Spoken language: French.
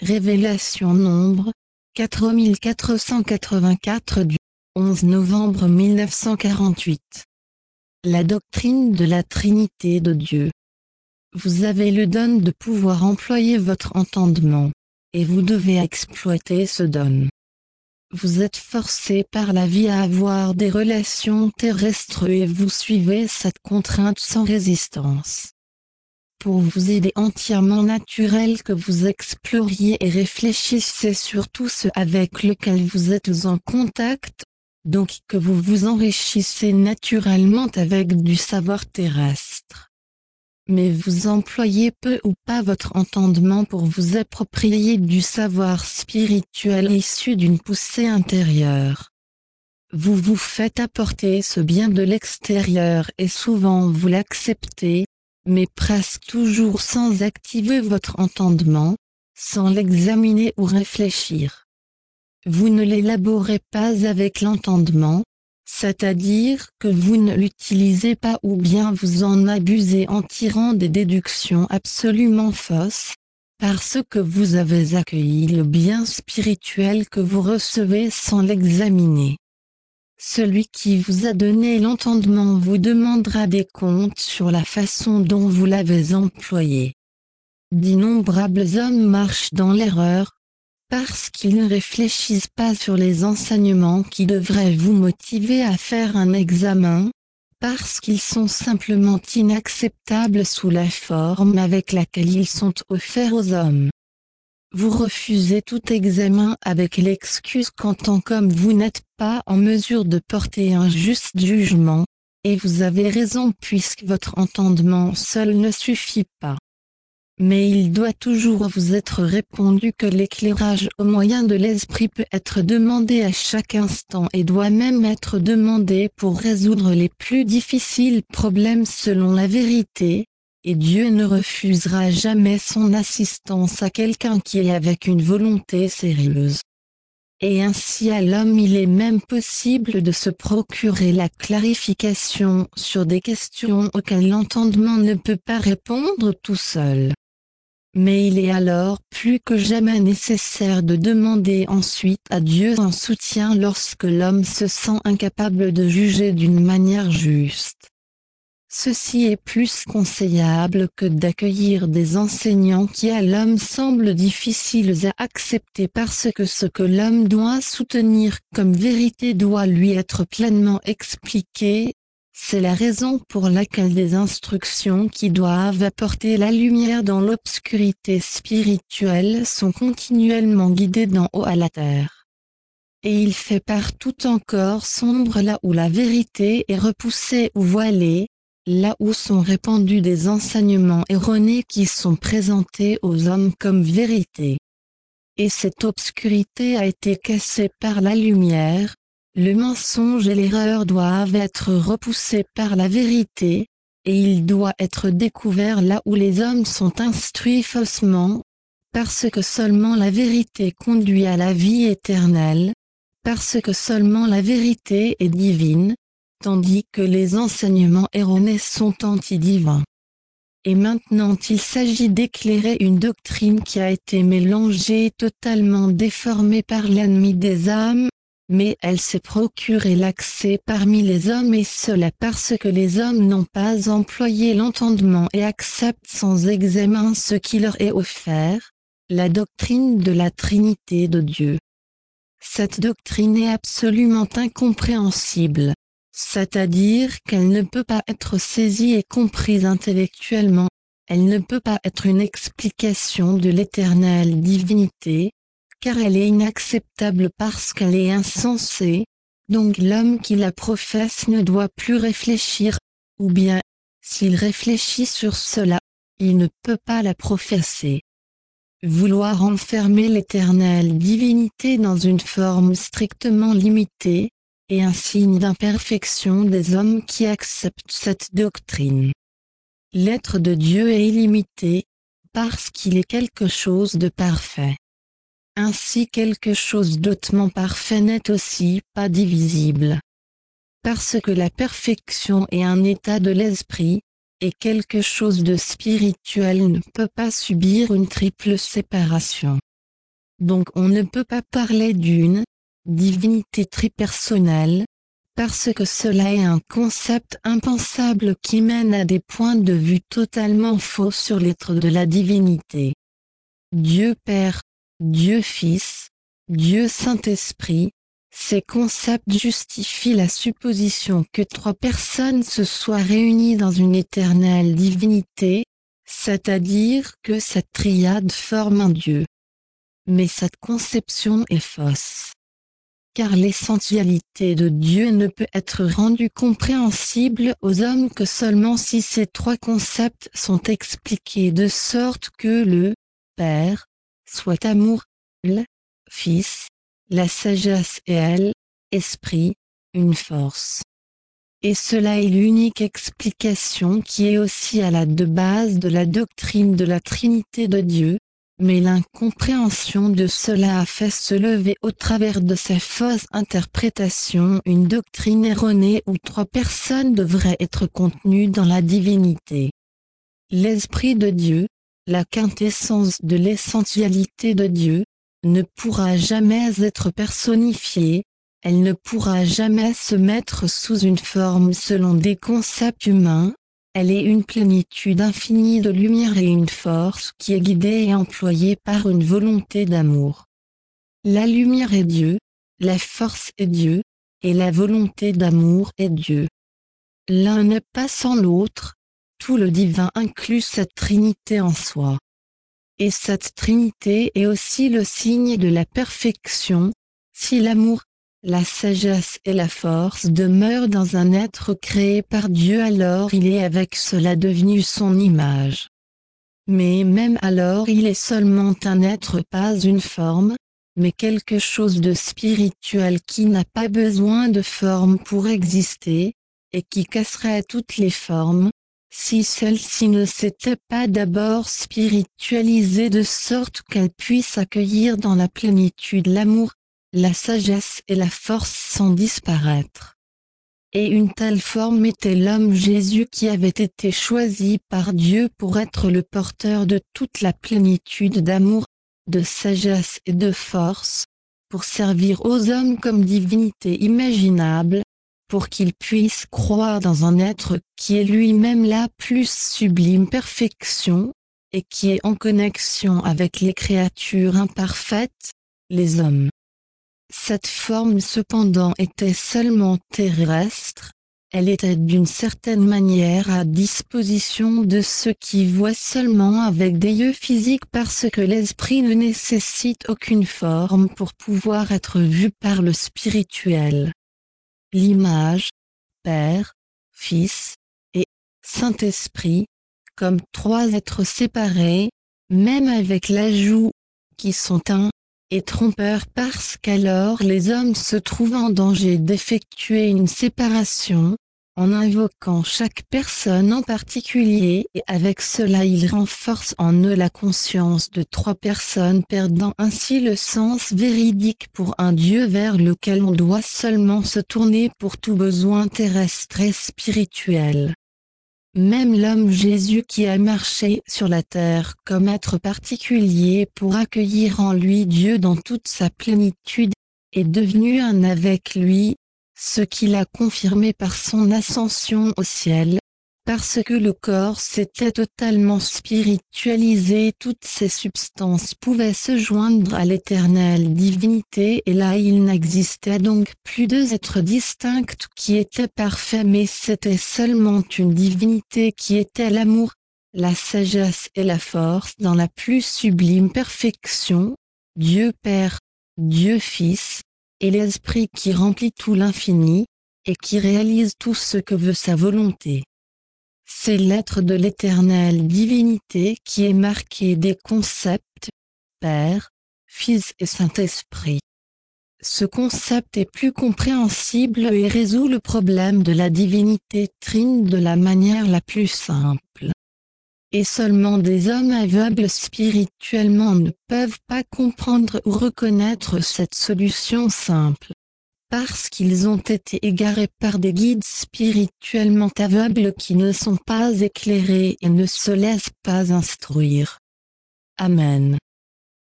Révélation Nombre, 4484 du 11 novembre 1948. La doctrine de la Trinité de Dieu. Vous avez le don de pouvoir employer votre entendement, et vous devez exploiter ce don. Vous êtes forcé par la vie à avoir des relations terrestres et vous suivez cette contrainte sans résistance. Pour vous aider entièrement naturel que vous exploriez et réfléchissiez sur tout ce avec lequel vous êtes en contact, donc que vous vous enrichissez naturellement avec du savoir terrestre. Mais vous employez peu ou pas votre entendement pour vous approprier du savoir spirituel issu d'une poussée intérieure. Vous vous faites apporter ce bien de l'extérieur et souvent vous l'acceptez, mais presque toujours sans activer votre entendement, sans l'examiner ou réfléchir. Vous ne l'élaborez pas avec l'entendement, c'est-à-dire que vous ne l'utilisez pas ou bien vous en abusez en tirant des déductions absolument fausses, parce que vous avez accueilli le bien spirituel que vous recevez sans l'examiner. Celui qui vous a donné l'entendement vous demandera des comptes sur la façon dont vous l'avez employé. D'innombrables hommes marchent dans l'erreur, parce qu'ils ne réfléchissent pas sur les enseignements qui devraient vous motiver à faire un examen, parce qu'ils sont simplement inacceptables sous la forme avec laquelle ils sont offerts aux hommes. Vous refusez tout examen avec l'excuse qu'en tant qu'homme vous n'êtes pas en mesure de porter un juste jugement, et vous avez raison puisque votre entendement seul ne suffit pas. Mais il doit toujours vous être répondu que l'éclairage au moyen de l'esprit peut être demandé à chaque instant et doit même être demandé pour résoudre les plus difficiles problèmes selon la vérité. Et Dieu ne refusera jamais son assistance à quelqu'un qui est avec une volonté sérieuse. Et ainsi à l'homme il est même possible de se procurer la clarification sur des questions auxquelles l'entendement ne peut pas répondre tout seul. Mais il est alors plus que jamais nécessaire de demander ensuite à Dieu un soutien lorsque l'homme se sent incapable de juger d'une manière juste. Ceci est plus conseillable que d'accueillir des enseignants qui à l'homme semblent difficiles à accepter parce que ce que l'homme doit soutenir comme vérité doit lui être pleinement expliqué. C'est la raison pour laquelle des instructions qui doivent apporter la lumière dans l'obscurité spirituelle sont continuellement guidées d'en haut à la terre. Et il fait partout encore sombre là où la vérité est repoussée ou voilée, là où sont répandus des enseignements erronés qui sont présentés aux hommes comme vérité. Et cette obscurité a été cassée par la lumière, le mensonge et l'erreur doivent être repoussés par la vérité, et il doit être découvert là où les hommes sont instruits faussement, parce que seulement la vérité conduit à la vie éternelle, parce que seulement la vérité est divine, tandis que les enseignements erronés sont anti-divins. Et maintenant il s'agit d'éclairer une doctrine qui a été mélangée et totalement déformée par l'ennemi des âmes, mais elle s'est procuré l'accès parmi les hommes et cela parce que les hommes n'ont pas employé l'entendement et acceptent sans examen ce qui leur est offert, la doctrine de la Trinité de Dieu. Cette doctrine est absolument incompréhensible. C'est-à-dire qu'elle ne peut pas être saisie et comprise intellectuellement, elle ne peut pas être une explication de l'éternelle divinité, car elle est inacceptable parce qu'elle est insensée, donc l'homme qui la professe ne doit plus réfléchir, ou bien, s'il réfléchit sur cela, il ne peut pas la professer. Vouloir enfermer l'éternelle divinité dans une forme strictement limitée, est un signe d'imperfection des hommes qui acceptent cette doctrine. L'être de Dieu est illimité, parce qu'il est quelque chose de parfait. Ainsi quelque chose d'hautement parfait n'est aussi pas divisible. Parce que la perfection est un état de l'esprit, et quelque chose de spirituel ne peut pas subir une triple séparation. Donc on ne peut pas parler d'une divinité tripersonnelle, parce que cela est un concept impensable qui mène à des points de vue totalement faux sur l'être de la divinité. Dieu Père, Dieu Fils, Dieu Saint-Esprit, ces concepts justifient la supposition que trois personnes se soient réunies dans une éternelle divinité, c'est-à-dire que cette triade forme un Dieu. Mais cette conception est fausse. Car l'essentialité de Dieu ne peut être rendue compréhensible aux hommes que seulement si ces trois concepts sont expliqués de sorte que le Père soit amour, le Fils, la sagesse et l'Esprit, une force. Et cela est l'unique explication qui est aussi à la de base de la doctrine de la Trinité de Dieu, mais l'incompréhension de cela a fait se lever au travers de ces fausses interprétations une doctrine erronée où trois personnes devraient être contenues dans la divinité. L'Esprit de Dieu, la quintessence de l'essentialité de Dieu, ne pourra jamais être personnifiée, elle ne pourra jamais se mettre sous une forme selon des concepts humains, elle est une plénitude infinie de lumière et une force qui est guidée et employée par une volonté d'amour. La lumière est Dieu, la force est Dieu, et la volonté d'amour est Dieu. L'un n'est pas sans l'autre, tout le divin inclut cette trinité en soi. Et cette trinité est aussi le signe de la perfection, si l'amour, la sagesse et la force demeurent dans un être créé par Dieu, alors il est avec cela devenu son image. Mais même alors il est seulement un être, pas une forme, mais quelque chose de spirituel qui n'a pas besoin de forme pour exister, et qui casserait toutes les formes, si celle-ci ne s'était pas d'abord spiritualisée de sorte qu'elle puisse accueillir dans la plénitude l'amour, la sagesse et la force sans disparaître. Et une telle forme était l'homme Jésus qui avait été choisi par Dieu pour être le porteur de toute la plénitude d'amour, de sagesse et de force, pour servir aux hommes comme divinité imaginable, pour qu'ils puissent croire dans un être qui est lui-même la plus sublime perfection, et qui est en connexion avec les créatures imparfaites, les hommes. Cette forme cependant était seulement terrestre, elle était d'une certaine manière à disposition de ceux qui voient seulement avec des yeux physiques parce que l'esprit ne nécessite aucune forme pour pouvoir être vu par le spirituel. L'image, Père, Fils et Saint-Esprit, comme trois êtres séparés, même avec l'ajout, qui sont un, est trompeur parce qu'alors les hommes se trouvent en danger d'effectuer une séparation, en invoquant chaque personne en particulier et avec cela ils renforcent en eux la conscience de trois personnes perdant ainsi le sens véridique pour un Dieu vers lequel on doit seulement se tourner pour tout besoin terrestre et spirituel. Même l'homme Jésus qui a marché sur la terre comme être particulier pour accueillir en lui Dieu dans toute sa plénitude, est devenu un avec lui, ce qu'il a confirmé par son ascension au ciel, parce que le corps s'était totalement spiritualisé, toutes ces substances pouvaient se joindre à l'éternelle divinité et là il n'existait donc plus deux êtres distincts qui étaient parfaits mais c'était seulement une divinité qui était l'amour, la sagesse et la force dans la plus sublime perfection, Dieu Père, Dieu Fils, et l'Esprit qui remplit tout l'infini, et qui réalise tout ce que veut sa volonté. C'est l'être de l'éternelle divinité qui est marqué des concepts, Père, Fils et Saint-Esprit. Ce concept est plus compréhensible et résout le problème de la divinité trine de la manière la plus simple. Et seulement des hommes aveugles spirituellement ne peuvent pas comprendre ou reconnaître cette solution simple. Parce qu'ils ont été égarés par des guides spirituellement aveugles qui ne sont pas éclairés et ne se laissent pas instruire. Amen.